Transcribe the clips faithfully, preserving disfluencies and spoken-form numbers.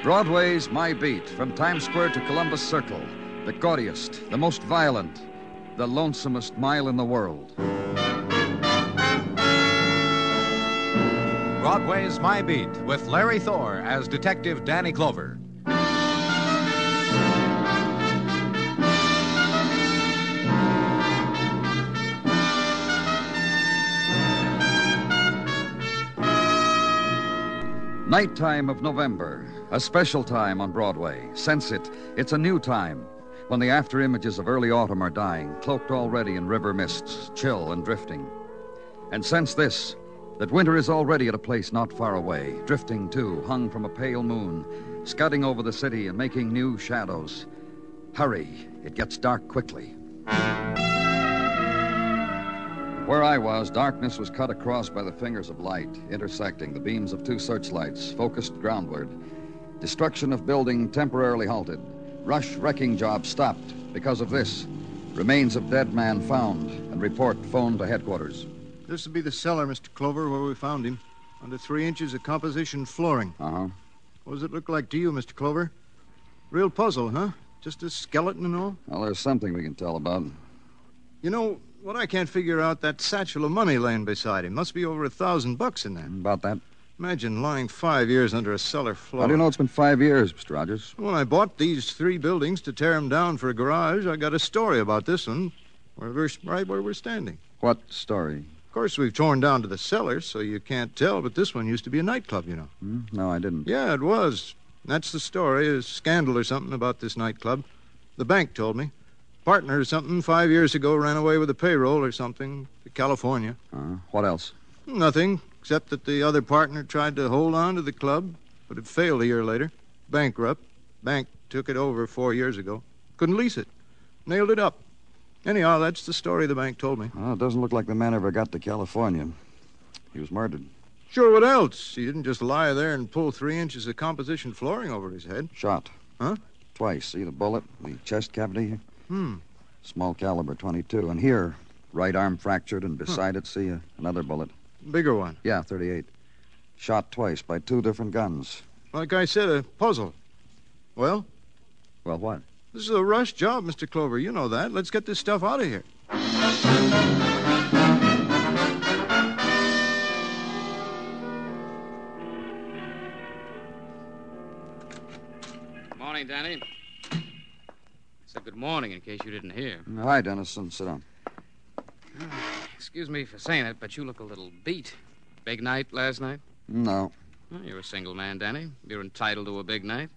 Broadway's My Beat, from Times Square to Columbus Circle. The gaudiest, the most violent, the lonesomest mile in the world. Broadway's My Beat, with Larry Thor as Detective Danny Clover. Nighttime of November, a special time on Broadway. Sense it. It's a new time, when the after images of early autumn are dying, cloaked already in river mists, chill and drifting. And sense this, that winter is already at a place not far away, drifting too, hung from a pale moon, scudding over the city and making new shadows. Hurry, it gets dark quickly. Where I was, darkness was cut across by the fingers of light, intersecting the beams of two searchlights, focused groundward. Destruction of building temporarily halted. Rush wrecking job stopped because of this. Remains of dead man found, and report phoned to headquarters. This would be the cellar, Mister Clover, where we found him. Under three inches of composition flooring. Uh-huh. What does it look like to you, Mister Clover? Real puzzle, huh? Just a skeleton and all? Well, there's something we can tell about. You know, what I can't figure out, that satchel of money laying beside him. Must be over a thousand bucks in there. About that. Imagine lying five years under a cellar floor. How do you know it's been five years, Mister Rogers? When I bought these three buildings to tear them down for a garage, I got a story about this one, where we're, right where we're standing. What story? Of course, we've torn down to the cellar, so you can't tell, but this one used to be a nightclub, you know. Hmm? No, I didn't. Yeah, it was. That's the story, a scandal or something about this nightclub. The bank told me. Partner or something five years ago ran away with a payroll or something to California. Uh, what else? Nothing, except that the other partner tried to hold on to the club, but it failed a year later. Bankrupt. Bank took it over four years ago. Couldn't lease it. Nailed it up. Anyhow, that's the story the bank told me. Well, it doesn't look like the man ever got to California. He was murdered. Sure, what else? He didn't just lie there and pull three inches of composition flooring over his head. Shot. Huh? Twice. See the bullet? The chest cavity here? Hmm. Small caliber twenty-two. And here, right arm fractured, and beside huh. it, see, uh, another bullet. Bigger one? Yeah, thirty-eight. Shot twice by two different guns. Like I said, a puzzle. Well? Well, what? This is a rush job, Mister Clover. You know that. Let's get this stuff out of here. Good morning, Danny. I said good morning in case you didn't hear. Hi, Dennison. Sit down. Excuse me for saying it, but you look a little beat. Big night last night? No. Well, you're a single man, Danny. You're entitled to a big night.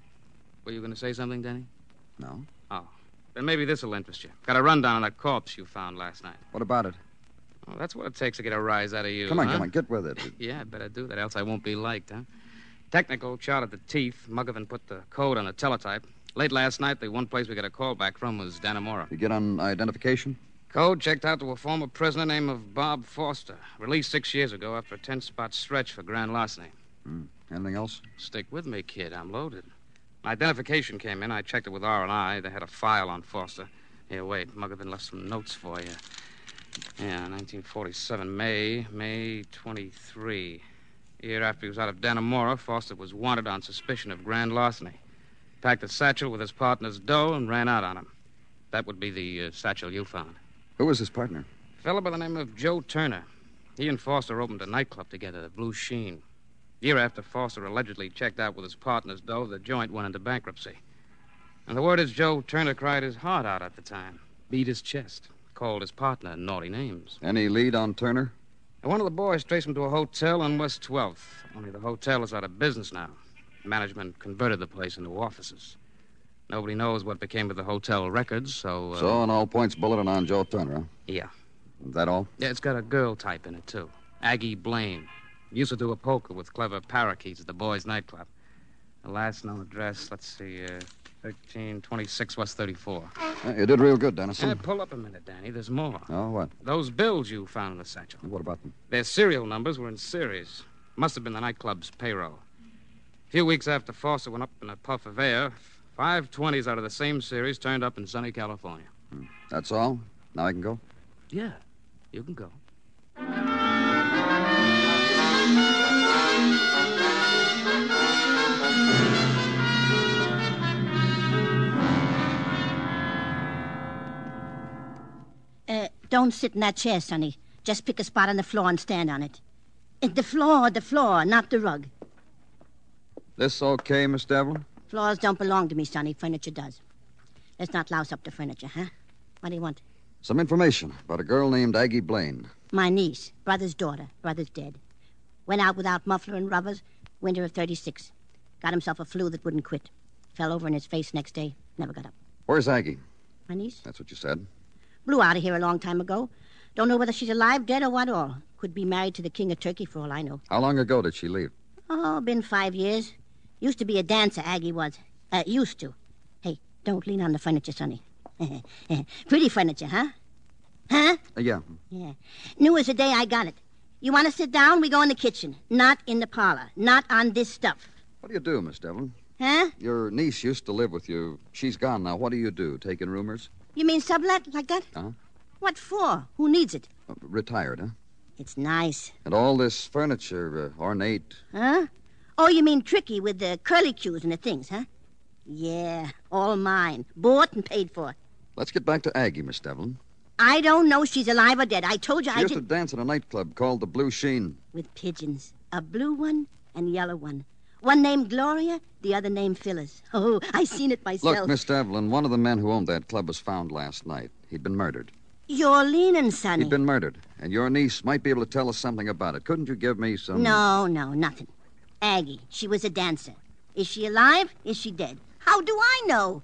Were you going to say something, Danny? No. Oh. Then maybe this will interest you. Got a rundown on a corpse you found last night. What about it? Well, that's what it takes to get a rise out of you. Come on, huh? come on, get with it. Yeah, I better do that, else I won't be liked, huh? Technical, shot at the teeth. Mugovan put the code on the teletype. Late last night, the one place we got a call back from was Dannemora. You get on identification? Code checked out to a former prisoner named of Bob Foster. Released six years ago after a ten-spot stretch for grand larceny. Hmm. Anything else? Stick with me, kid. I'm loaded. My identification came in. I checked it with R and I. They had a file on Foster. Here, wait. Mugovan left some notes for you. Yeah, nineteen forty-seven, May, May twenty-three. A year after he was out of Dannemora, Foster was wanted on suspicion of grand larceny. Packed a satchel with his partner's dough and ran out on him. That would be the uh, satchel you found. Who was his partner? A fellow by the name of Joe Turner. He and Foster opened a nightclub together, the Blue Sheen. Year after Foster allegedly checked out with his partner's dough, the joint went into bankruptcy. And the word is Joe Turner cried his heart out at the time, beat his chest, called his partner naughty names. Any lead on Turner? And one of the boys traced him to a hotel on West twelfth. Only the hotel is out of business now. Management converted the place into offices. Nobody knows what became of the hotel records, so... Uh... So, on all points, bulletin on Joe Turner, huh? Yeah. Is that all? Yeah, it's got a girl type in it, too. Aggie Blaine. Used to do a poker with clever parakeets at the boys' nightclub. The last known address, let's see, uh, thirteen twenty-six West thirty-four. Uh, you did real good, Dennison. Hey, pull up a minute, Danny. There's more. Oh, what? Those bills you found in the satchel. What about them? Their serial numbers were in series. Must have been the nightclub's payroll. A few weeks after Foster went up in a puff of air, five twenties out of the same series turned up in sunny California. Hmm. That's all? Now I can go? Yeah, you can go. Don't sit in that chair, Sonny. Just pick a spot on the floor and stand on it. It's the floor, the floor, not the rug. This okay, Miss Devlin? Floors don't belong to me, Sonny. Furniture does. Let's not louse up the furniture, huh? What do you want? Some information about a girl named Aggie Blaine. My niece, brother's daughter. Brother's dead. Went out without muffler and rubbers, winter of thirty-six. Got himself a flu that wouldn't quit. Fell over in his face next day. Never got up. Where's Aggie? My niece? That's what you said. Blew out of here a long time ago. Don't know whether she's alive, dead, or what all. Could be married to the king of Turkey for all I know. How long ago did she leave? Oh, been five years. Used to be a dancer, Aggie was. Uh, used to. Hey, don't lean on the furniture, Sonny. Pretty furniture, huh? Huh? Uh, yeah. Yeah. New as the day I got it. You want to sit down? We go in the kitchen. Not in the parlor. Not on this stuff. What do you do, Miss Devlin? Huh? Your niece used to live with you. She's gone now. What do you do? Take in roomers? You mean sublet like that? Uh-huh. What for? Who needs it? Uh, retired, huh? It's nice. And all this furniture, uh, ornate. Huh? Oh, you mean tricky with the curly cues and the things, huh? Yeah, all mine. Bought and paid for. Let's get back to Aggie, Miss Devlin. I don't know she's alive or dead. I told you She I used did... to dance at a nightclub called the Blue Sheen. With pigeons. A blue one and yellow one. One named Gloria, the other named Phyllis. Oh, I seen it myself. Look, Miss Devlin, one of the men who owned that club was found last night. He'd been murdered. You're leaning, Sonny. He'd been murdered, and your niece might be able to tell us something about it. Couldn't you give me some... No, no, nothing. Aggie, she was a dancer. Is she alive? Is she dead? How do I know?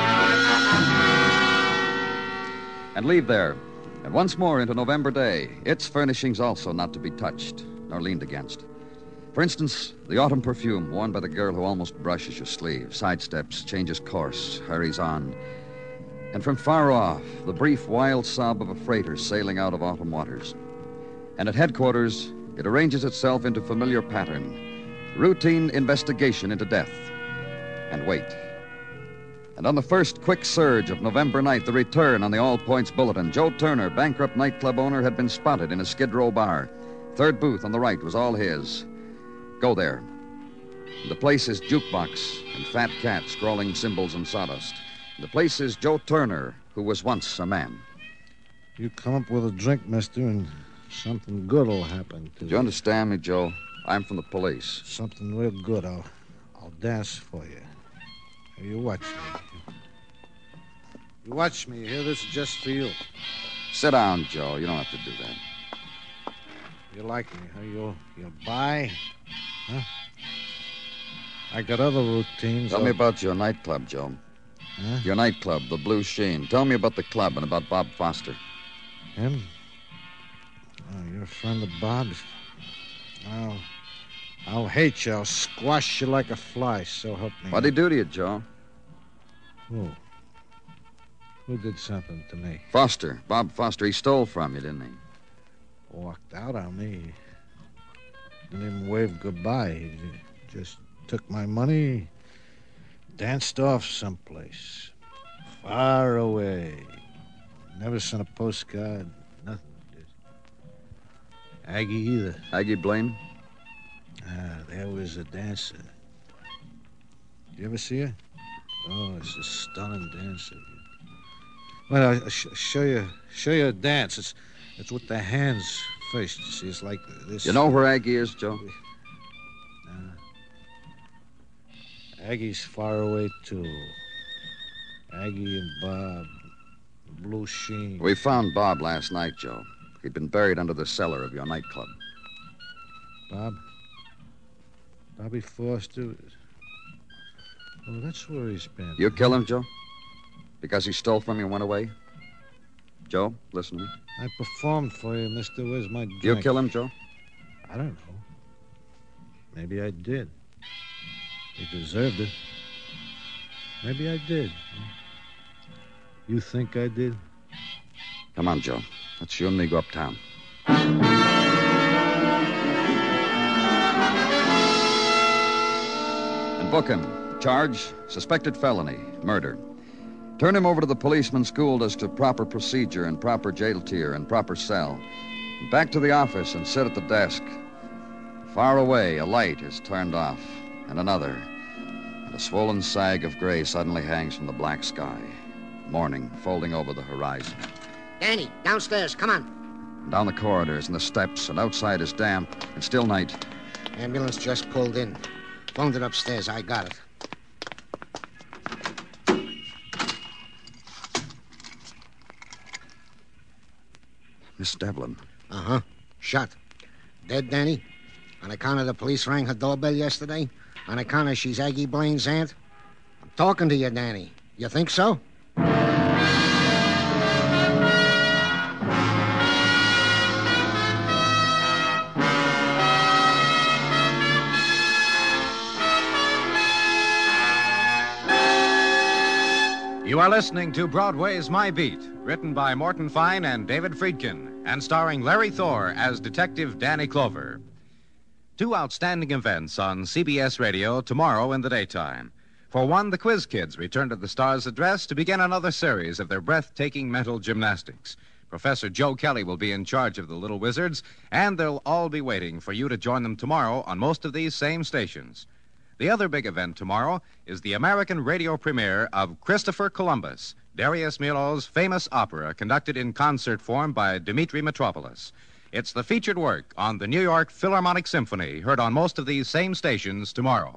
And leave there. And once more into November Day, its furnishings also not to be touched nor leaned against. For instance, the autumn perfume worn by the girl who almost brushes your sleeve, sidesteps, changes course, hurries on. And from far off, the brief, wild sob of a freighter sailing out of autumn waters. And at headquarters, it arranges itself into familiar pattern, routine investigation into death, and wait. And on the first quick surge of November night, the return on the All Points Bulletin, Joe Turner, bankrupt nightclub owner, had been spotted in a Skid Row bar. Third booth on the right was all his. Go there. The place is jukebox and fat cat scrawling symbols in sawdust. The place is Joe Turner, who was once a man. You come up with a drink, mister, and something good'll happen to Do you understand me, Joe? I'm from the police. Something real good. I'll, I'll dance for you. Here, you watch me. You watch me. Here, this is just for you. Sit down, Joe. You don't have to do that. You like me, huh? You'll, you'll buy? Huh? I got other routines. Tell I'll... me about your nightclub, Joe. Huh? Your nightclub, the Blue Sheen. Tell me about the club and about Bob Foster. Him? Oh, you're a friend of Bob's? I'll, I'll hate you. I'll squash you like a fly, so help me. What'd he do to you, Joe? Who? Who did something to me? Foster. Bob Foster. He stole from you, didn't he? Walked out on me. Didn't even wave goodbye. He just took my money, danced off someplace. Far away. Never sent a postcard. Nothing. Aggie either. Aggie Blaine? Ah, there was a dancer. You ever see her? Oh, it's a stunning dancer. Well, I'll sh- show you, show you a dance. It's, it's with the hands first. You see, it's like this. You know where Aggie is, Joe? Uh, Aggie's far away too. Aggie and Bob, Blue Sheen. We found Bob last night, Joe. He'd been buried under the cellar of your nightclub. Bob? Bobby Foster? Oh, that's where he's been. You kill him, Joe? Because he stole from you and went away? Joe, listen to me. I performed for you, mister. Where's my drink? You kill him, Joe? I don't know. Maybe I did. He deserved it. Maybe I did. You think I did? Come on, Joe. Let's you and me go uptown. And book him. Charge, suspected felony, murder. Turn him over to the policeman schooled as to proper procedure and proper jail tier and proper cell. And back to the office and sit at the desk. Far away, a light is turned off, and another. And a swollen sag of gray suddenly hangs from the black sky. Morning folding over the horizon. Danny, downstairs. Come on. Down the corridors and the steps, and outside is damp. It's still night. Ambulance just pulled in. Phoned it upstairs. I got it. Miss Devlin. Uh-huh. Shot. Dead, Danny? On account of the police rang her doorbell yesterday? On account of she's Aggie Blaine's aunt? I'm talking to you, Danny. You think so? You are listening to Broadway's My Beat, written by Morton Fine and David Friedkin, and starring Larry Thor as Detective Danny Clover. Two outstanding events on C B S Radio tomorrow in the daytime. For one, the Quiz Kids return to the Star's address to begin another series of their breathtaking mental gymnastics. Professor Joe Kelly will be in charge of the Little Wizards, and they'll all be waiting for you to join them tomorrow on most of these same stations. The other big event tomorrow is the American radio premiere of Christopher Columbus, Darius Milhaud's famous opera conducted in concert form by Dmitri Mitropoulos. It's the featured work on the New York Philharmonic Symphony, heard on most of these same stations tomorrow.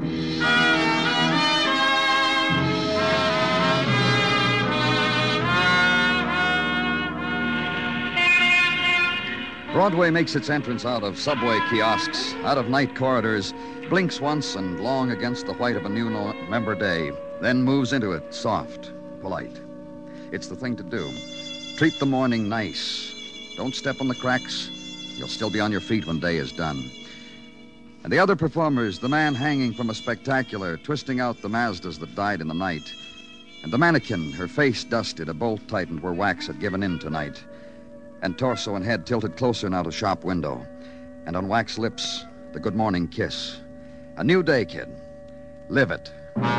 Broadway makes its entrance out of subway kiosks, out of night corridors, blinks once and long against the white of a new November day, then moves into it, soft, polite. It's the thing to do. Treat the morning nice. Don't step on the cracks. You'll still be on your feet when day is done. And the other performers, the man hanging from a spectacular, twisting out the Mazdas that died in the night, and the mannequin, her face dusted, a bolt tightened where wax had given in tonight, and torso and head tilted closer now to shop window, and on wax lips, the good morning kiss. A new day, kid. Live it.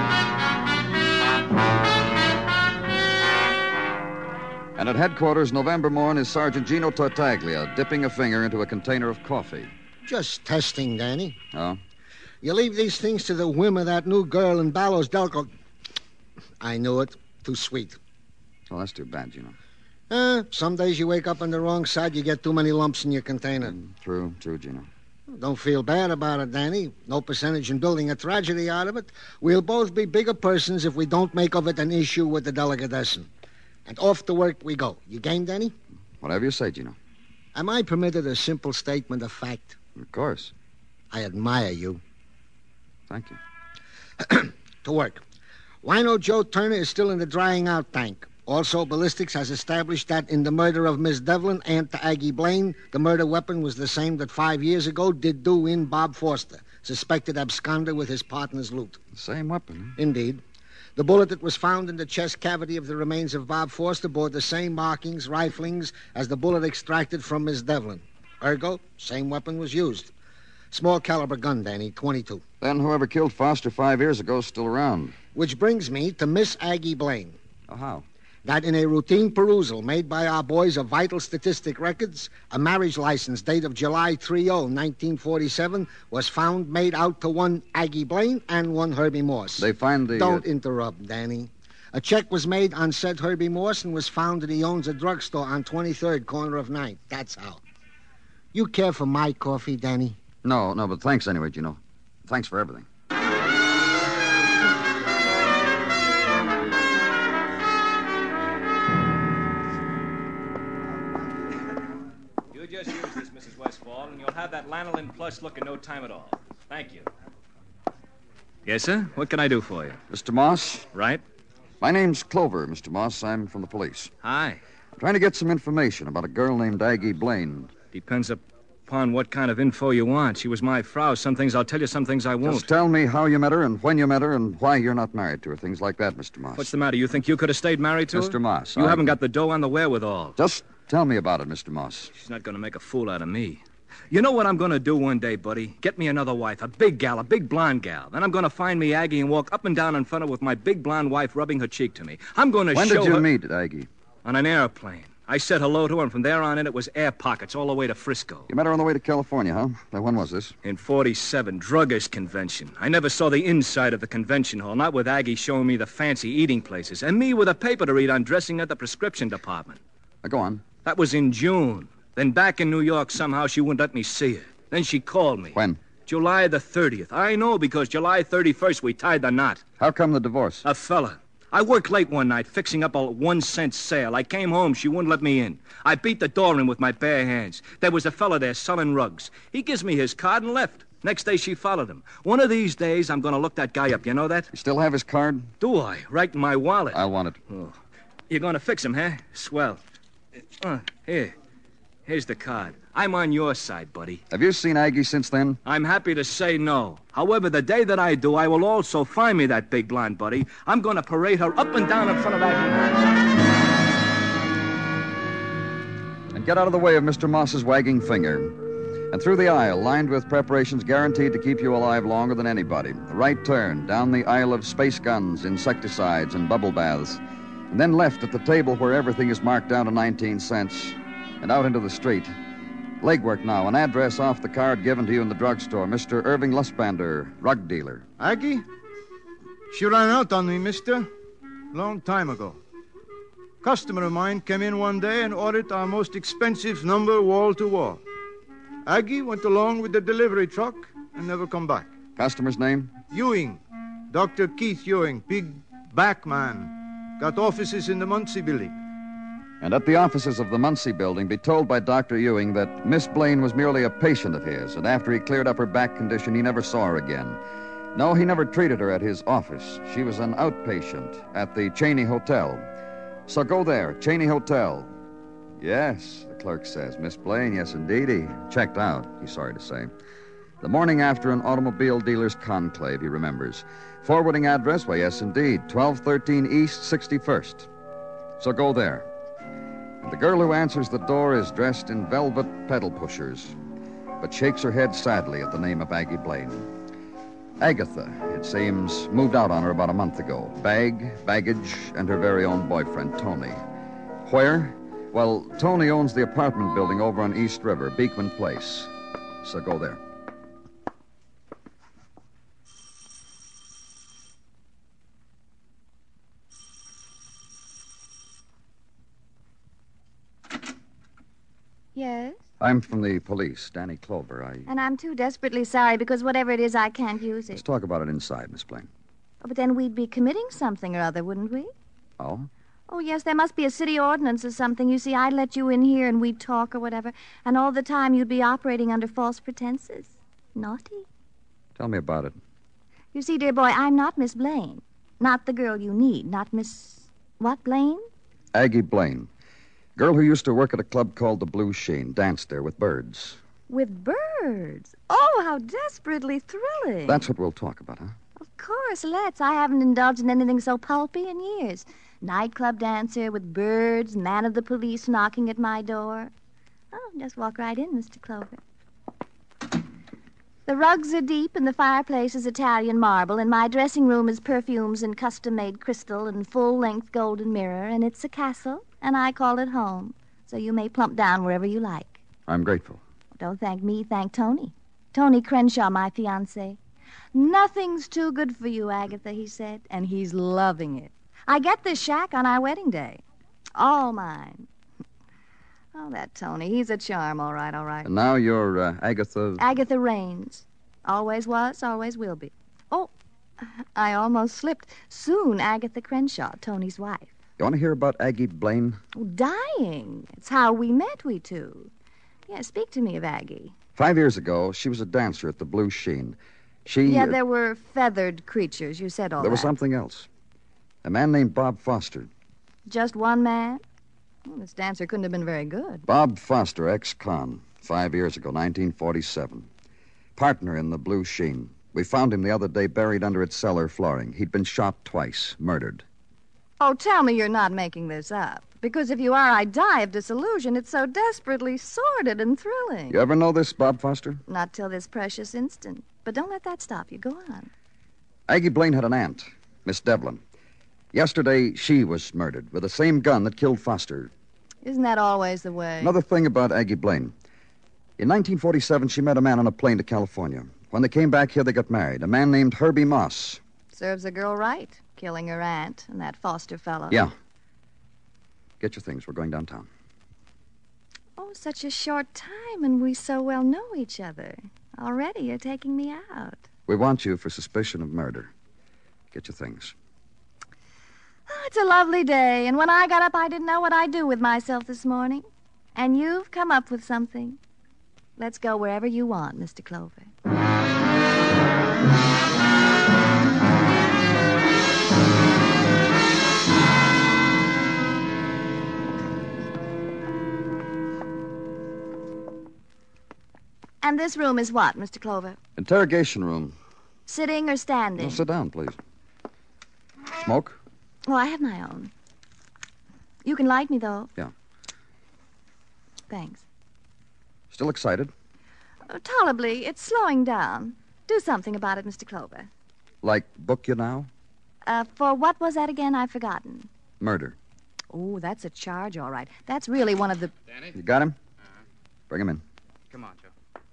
And at headquarters, November morn, is Sergeant Gino Tartaglia dipping a finger into a container of coffee. Just testing, Danny. Oh? You leave these things to the whim of that new girl in Ballos Delco. I knew it. Too sweet. Well, that's too bad, Gino. Uh, some days you wake up on the wrong side, you get too many lumps in your container. Mm, true, true, Gino. Don't feel bad about it, Danny. No percentage in building a tragedy out of it. We'll both be bigger persons if we don't make of it an issue with the delicatessen. And off to work we go. You game, Danny? Whatever you say, Gino. Am I permitted a simple statement of fact? Of course. I admire you. Thank you. To work. Wino Joe Turner is still in the drying out tank. Also, ballistics has established that in the murder of Miss Devlin, aunt to Aggie Blaine, the murder weapon was the same that five years ago did do in Bob Foster, suspected absconder with his partner's loot. The same weapon? Indeed. The bullet that was found in the chest cavity of the remains of Bob Foster bore the same markings, riflings, as the bullet extracted from Miss Devlin. Ergo, same weapon was used. Small caliber gun, Danny, twenty-two. Then whoever killed Foster five years ago is still around. Which brings me to Miss Aggie Blaine. Oh, how? That in a routine perusal made by our boys of Vital Statistic Records, a marriage license date of July thirtieth, nineteen forty-seven, was found made out to one Aggie Blaine and one Herbie Morse. They find the... Don't uh... interrupt, Danny. A check was made on said Herbie Morse and was found that he owns a drugstore on twenty-third, corner of ninth. That's how. You care for my coffee, Danny? No, no, but thanks anyway, Gino. Thanks for everything. Just use this, Missus Westfall, and you'll have that lanolin plush look in no time at all. Thank you. Yes, sir? What can I do for you? Mister Moss? Right. My name's Clover, Mister Moss. I'm from the police. Hi. I'm trying to get some information about a girl named Aggie Blaine. Depends upon what kind of info you want. She was my Frau. Some things I'll tell you, some things I won't. Just tell me how you met her and when you met her and why you're not married to her. Things like that, Mister Moss. What's the matter? You think you could have stayed married to her? Mister Moss, You I... haven't got the dough on the wherewithal. Just tell me about it, Mister Moss. She's not going to make a fool out of me. You know what I'm going to do one day, buddy? Get me another wife, a big gal, a big blonde gal. Then I'm going to find me Aggie and walk up and down in front of her with my big blonde wife rubbing her cheek to me. I'm going to when show her... When did you meet Aggie? On an airplane. I said hello to her, and from there on in, it was air pockets all the way to Frisco. You met her on the way to California, huh? Now, when was this? In forty-seven, Druggers Convention. I never saw the inside of the convention hall, not with Aggie showing me the fancy eating places, and me with a paper to read on dressing at the prescription department. Uh, go on. That was in June. Then back in New York, somehow she wouldn't let me see her. Then she called me. When? July the thirtieth. I know, because July thirty-first we tied the knot. How come the divorce? A fella. I worked late one night fixing up a one-cent sale. I came home. She wouldn't let me in. I beat the door in with my bare hands. There was a fella there selling rugs. He gives me his card and left. Next day, she followed him. One of these days, I'm going to look that guy up. You know that? You still have his card? Do I? Right in my wallet. I want it. Oh. You're going to fix him, huh? Swell. Uh, here. Here's the card. I'm on your side, buddy. Have you seen Aggie since then? I'm happy to say no. However, the day that I do, I will also find me that big blonde buddy. I'm going to parade her up and down in front of that house. And get out of the way of Mister Moss's wagging finger. And through the aisle, lined with preparations guaranteed to keep you alive longer than anybody. A right turn down the aisle of space guns, insecticides, and bubble baths. And then left at the table where everything is marked down to nineteen cents. And out into the street. Legwork now. An address off the card given to you in the drugstore. Mister Irving Lustbander, rug dealer. Aggie? She ran out on me, mister. Long time ago. Customer of mine came in one day and ordered our most expensive number wall to wall. Aggie went along with the delivery truck and never come back. Customer's name? Ewing. Doctor Keith Ewing, big back man. Got offices in the Muncie building. And at the offices of the Muncie building, be told by Doctor Ewing that Miss Blaine was merely a patient of his, and after he cleared up her back condition, he never saw her again. No, he never treated her at his office. She was an outpatient at the Cheney Hotel. So go there, Cheney Hotel. Yes, the clerk says. Miss Blaine, yes, indeed. He checked out, he's sorry to say. The morning after an automobile dealer's conclave, he remembers. Forwarding address, well, yes, indeed. twelve thirteen East sixty-first. So go there. The girl who answers the door is dressed in velvet pedal pushers, but shakes her head sadly at the name of Aggie Blaine. Agatha, it seems, moved out on her about a month ago. Bag, baggage, and her very own boyfriend, Tony. Where? Well, Tony owns the apartment building over on East River, Beekman Place. So go there. Yes? I'm from the police, Danny Clover. I... And I'm too desperately sorry because whatever it is, I can't use it. Let's talk about it inside, Miss Blaine. Oh, but then we'd be committing something or other, wouldn't we? Oh? Oh, yes, there must be a city ordinance or something. You see, I'd let you in here and we'd talk or whatever, and all the time you'd be operating under false pretenses. Naughty. Tell me about it. You see, dear boy, I'm not Miss Blaine. Not the girl you need. Not Miss... What, Blaine? Aggie Blaine. Girl who used to work at a club called the Blue Sheen. Danced there with birds. With birds? Oh, how desperately thrilling. That's what we'll talk about, huh? Of course, let's. I haven't indulged in anything so pulpy in years. Nightclub dancer with birds, man of the police knocking at my door. Oh, just walk right in, Mister Clover. The rugs are deep and the fireplace is Italian marble, and my dressing room is perfumes and custom-made crystal and full-length golden mirror, and it's a castle, and I call it home. So you may plump down wherever you like. I'm grateful. Don't thank me, thank Tony. Tony Crenshaw, my fiancé. Nothing's too good for you, Agatha, he said, and he's loving it. I get this shack on our wedding day. All mine. Oh, that Tony. He's a charm, all right, all right. And now you're uh, Agatha... Agatha Raines. Always was, always will be. Oh, I almost slipped. Soon, Agatha Crenshaw, Tony's wife. You want to hear about Aggie Blaine? Oh, dying. It's how we met, we two. Yeah, speak to me of Aggie. Five years ago, she was a dancer at the Blue Sheen. She... Yeah, uh, there were feathered creatures. You said all There that. was something else. A man named Bob Foster. Just one man? Well, this dancer couldn't have been very good. Bob Foster, ex-con, five years ago, nineteen forty-seven. Partner in the Blue Sheen. We found him the other day buried under its cellar flooring. He'd been shot twice, murdered. Oh, tell me you're not making this up. Because if you are, I die of disillusion. It's so desperately sordid and thrilling. You ever know this, Bob Foster? Not till this precious instant. But don't let that stop you. Go on. Aggie Blaine had an aunt, Miss Devlin. Yesterday, she was murdered with the same gun that killed Foster. Isn't that always the way? Another thing about Aggie Blaine. In nineteen forty-seven, she met a man on a plane to California. When they came back here, they got married. A man named Herbie Moss. Serves a girl right, killing her aunt and that Foster fellow. Yeah. Get your things. We're going downtown. such a short time, and we so well know each other. Already you're taking me out. We want you for suspicion of murder. Get your things. Oh, it's a lovely day, and when I got up, I didn't know what I'd do with myself this morning. And you've come up with something. Let's go wherever you want, Mister Clover. And this room is what, Mister Clover? Interrogation room. Sitting or standing? Well, sit down, please. Smoke? Oh, I have my own. You can light me, though. Yeah. Thanks. Still excited? Oh, tolerably. It's slowing down. Do something about it, Mister Clover. Like book you now? Uh, for what was that again? I've forgotten. Murder. Oh, that's a charge, all right. That's really one of the... Danny? You got him? Uh-huh. Bring him in. Come on, Joe.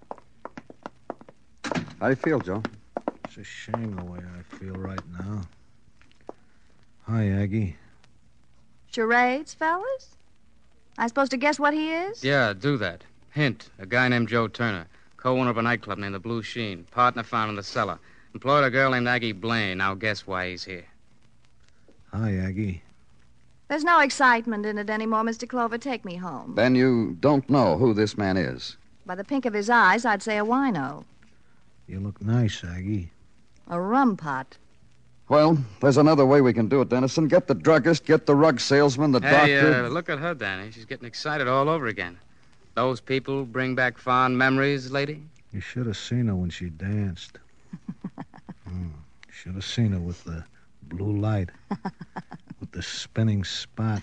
How do you feel, Joe? It's a shame the way I feel right now. Hi, Aggie. Charades, fellas? I'm supposed to guess what he is? Yeah, do that. Hint, a guy named Joe Turner, co-owner of a nightclub named the Blue Sheen, partner found in the cellar. Employed a girl named Aggie Blaine. Now guess why he's here. Hi, Aggie. There's no excitement in it anymore, Mister Clover. Take me home. Then you don't know who this man is. By the pink of his eyes, I'd say a wino. You look nice, Aggie. A rum pot. Well, there's another way we can do it, Dennison. Get the druggist, get the rug salesman, the Hey, doctor. uh, look at her, Danny. She's getting excited all over again. Those people bring back fond memories, lady? You should have seen her when she danced. mm, should have seen her with the blue light, with the spinning spot.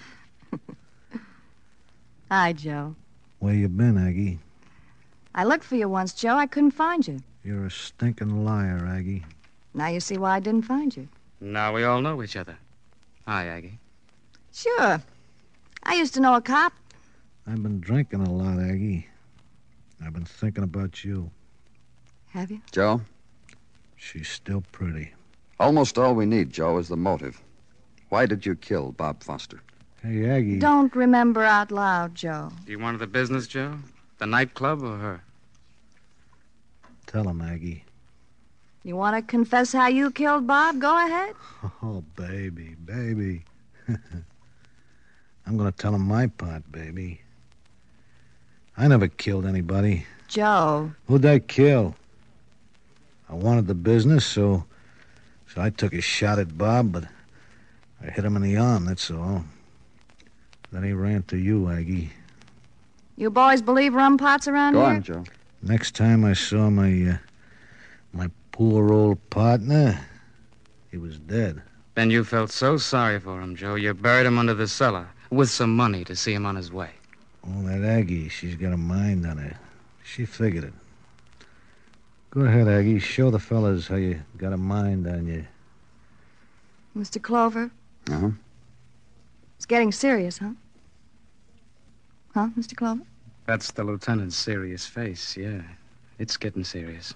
Hi, Joe. Where you been, Aggie? I looked for you once, Joe. I couldn't find you. You're a stinking liar, Aggie. Now you see why I didn't find you. Now we all know each other. Hi, Aggie. Sure. I used to know a cop. I've been drinking a lot, Aggie. I've been thinking about you. Have you? Joe? She's still pretty. Almost all we need, Joe, is the motive. Why did you kill Bob Foster? Hey, Aggie. Don't remember out loud, Joe. Do you want the business, Joe? The nightclub or her? Tell him, Aggie. You want to confess how you killed Bob? Go ahead. Oh, baby, baby. I'm going to tell him my part, baby. I never killed anybody. Joe. Who'd I kill? I wanted the business, so so I took a shot at Bob, but I hit him in the arm, that's all. Then he ran to you, Aggie. You boys believe rum pots around Go here? on, Joe. Next time I saw my, uh, my poor old partner, he was dead. Then you felt so sorry for him, Joe, you buried him under the cellar with some money to see him on his way. Oh, that Aggie, she's got a mind on her. She figured it. Go ahead, Aggie. Show the fellas how you got a mind on you. Mister Clover? Uh-huh. It's getting serious, huh? Huh, Mister Clover? That's the lieutenant's serious face, yeah. It's getting serious.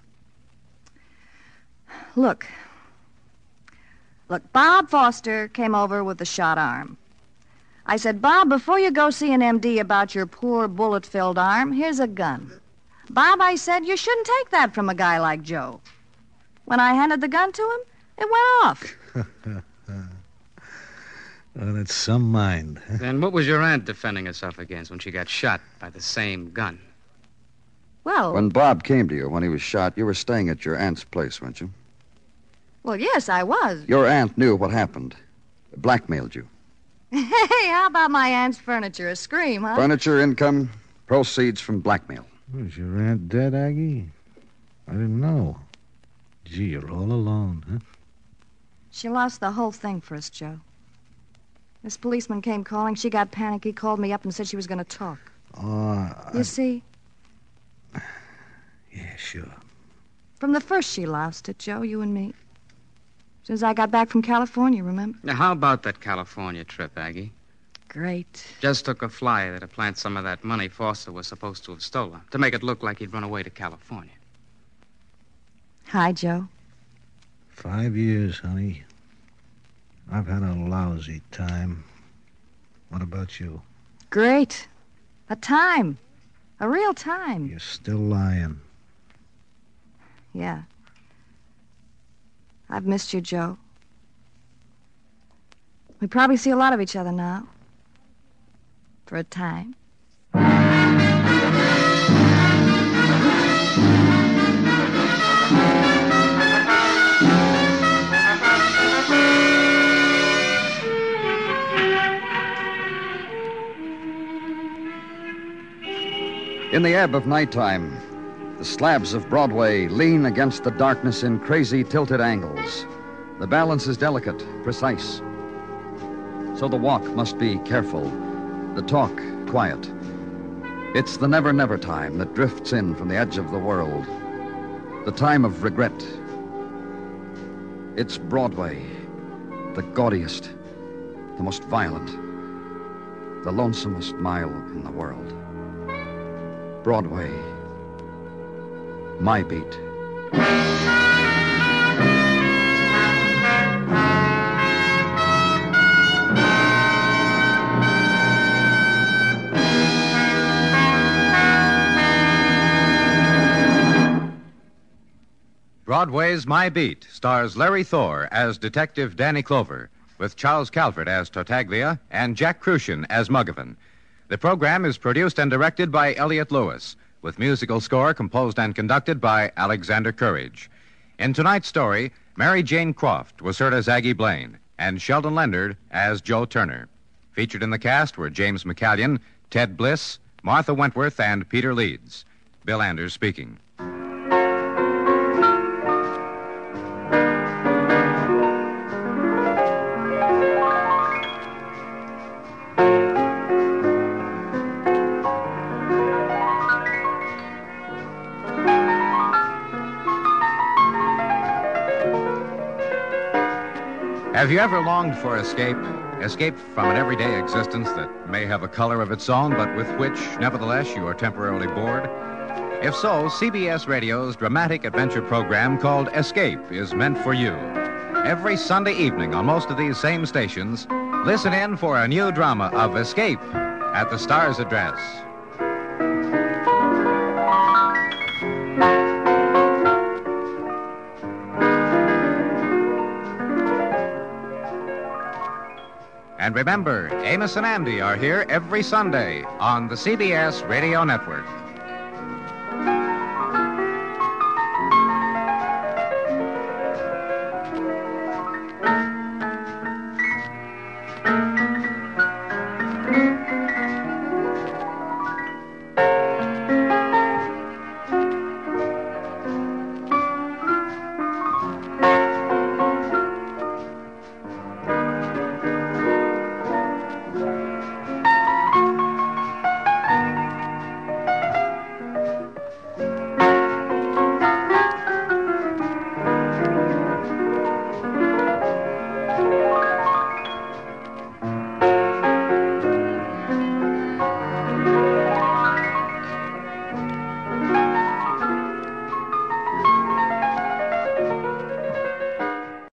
Look. Look, Bob Foster came over with a shot arm. I said, Bob, before you go see an M D about your poor bullet-filled arm, here's a gun. Bob, I said, you shouldn't take that from a guy like Joe. When I handed the gun to him, it went off. Oh, that's some mind. Then what was your aunt defending herself against when she got shot by the same gun? Well, When Bob came to you, when he was shot, you were staying at your aunt's place, weren't you? well, yes, I was. Your aunt knew what happened. Blackmailed you. Hey, how about my aunt's furniture? A scream, huh? Furniture, income, proceeds from blackmail. Was your aunt dead, Aggie? I didn't know. Gee, you're all alone, huh? She lost the whole thing for us, Joe. This policeman came calling. She got panicky, called me up and said she was going to talk. Oh, You see, yeah, sure. from the first she lost it, Joe, you and me. As soon as I got back from California, remember? Now, how about that California trip, Aggie? Great. Just took a flyer to plant some of that money Foster was supposed to have stolen, to make it look like he'd run away to California. Hi, Joe. Five years, honey. I've had a lousy time. What about you? Great. A time. A real time. You're still lying. Yeah. I've missed you, Joe. We probably see a lot of each other now. For a time. In the ebb of nighttime, the slabs of Broadway lean against the darkness in crazy tilted angles. The balance is delicate, precise. So the walk must be careful, the talk quiet. It's the never-never time that drifts in from the edge of the world. The time of regret. It's Broadway, the gaudiest, the most violent, the lonesomest mile in the world. Broadway, my beat. Broadway's My Beat stars Larry Thor as Detective Danny Clover, with Charles Calvert as Tartaglia and Jack Crucian as Muggavan. The program is produced and directed by Elliott Lewis, with musical score composed and conducted by Alexander Courage. In tonight's story, Mary Jane Croft was heard as Aggie Blaine, and Sheldon Leonard as Joe Turner. Featured in the cast were James McCallion, Ted Bliss, Martha Wentworth, and Peter Leeds. Bill Anders speaking. Have you ever longed for escape? Escape from an everyday existence that may have a color of its own, but with which, nevertheless, you are temporarily bored? If so, C B S Radio's dramatic adventure program called Escape is meant for you. Every Sunday evening on most of these same stations, listen in for a new drama of Escape at the Star's address. And remember, Amos and Andy are here every Sunday on the C B S Radio Network.